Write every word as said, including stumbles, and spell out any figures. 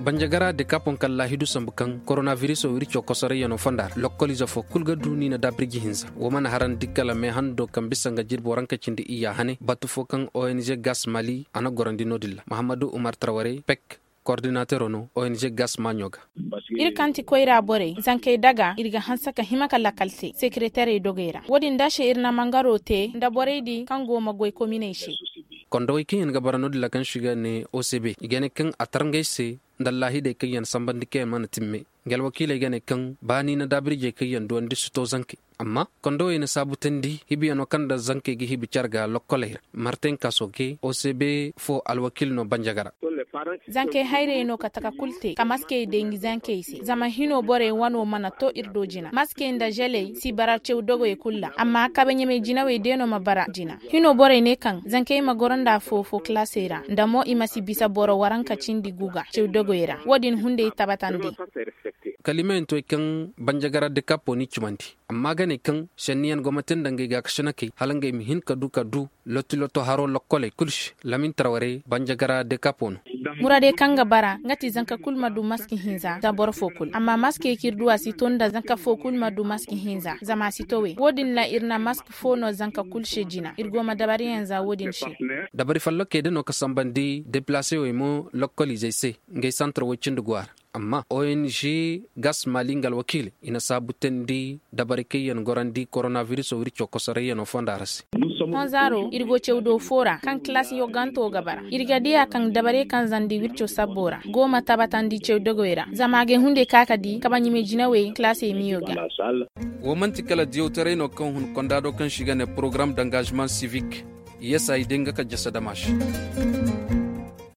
banjagara de kapon kala hidu sambukan coronavirus o wircho kosore yano fondar lokkolizo fo kulga duni na dabrigi hinza woman haran dikkala me hando kambisanga jirbo ranka cindi iya hane batu fo kan O N G Gas Mali ana gorandi nodilla Mahamadou Oumar Traoré P E C coordinateur ono O N G Gas Manyoga ir kanti koira bore zanke daga irga hansaka himaka lakalte secrétaire dogera wodin dashe irna mangaro te nda boredi kango magoy combination kondo ikin ga barano dilla kan shiga ne O C B igene kan atarngese ndallahi de kayan sambandike man timme gel wakile igene kan bani na dabrije kayan don disuto zanke amma kondo ina sabutandi hibi ano kanda zanke gi hibi charga lokkole martin kasoke O C B fo alwakil no banjagara zanke hayre no kataka kulte kamaske dengi zanke isi zama hino bore wano mana to irdo jina maske nda jele si bara chew dogo e kulla amma kabenye me jina we deno mabara jina hino bore ne kan zanke ma goranda fo fo klasera ndamo imasi bisa boro waranka cindi guga chew dogo era wodin hunde tabatandi kalimen to kan banjagara de kapo ni chumanti amma gane kan shanniyan gomatin dange ga kashanake halange mi hin kadu kadu lotti lotto haro lokkole kulsh Lamin Traoré banjagara de kapo murade kanga bara ngati zanka kulma du maski hinza da bor fokul amma maski kirduwa sitonda zanka fokul ma du maski hinza zama sitowe wodin la irna mask fono zanka kulshe jina irgoma dabari yanza wodin shi dabari fallo kede no kasambandi déplacer o mo lokkolize se ngey centre wochindu gwar amma O N G Gas Mali ngal wakili ina sabutendi dabari kayan gorandi coronavirus o wircho kosare yano fondarasi Honzaro irgo chewdo fora kan class yo ganto gabara irga dia kan dabare kan zandi wircho sabora goma tabatandi chewdo goera zamage hunde kakadi kabanyi mejinawe class e miyoga womanti kala diyo tereno kan hun kondado kan shigane programme d'engagement civique yesa idenga ka jasa damash